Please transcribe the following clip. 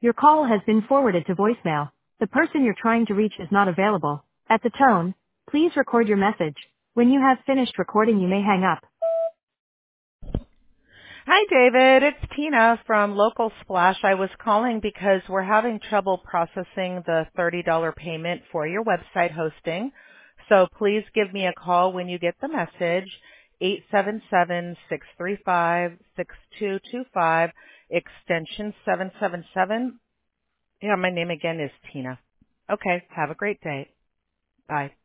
Your call has been forwarded to voicemail. The person you're trying to reach is not available. At the tone, please record your message. When you have finished recording, you may hang up. Hi, David. It's Tina from Local Splash. I was calling because we're having trouble processing the $30 payment for your website hosting. So please give me a call when you get the message, 877-635-6225, extension 777. Yeah, my name again is Tina. Okay, have a great day. Bye.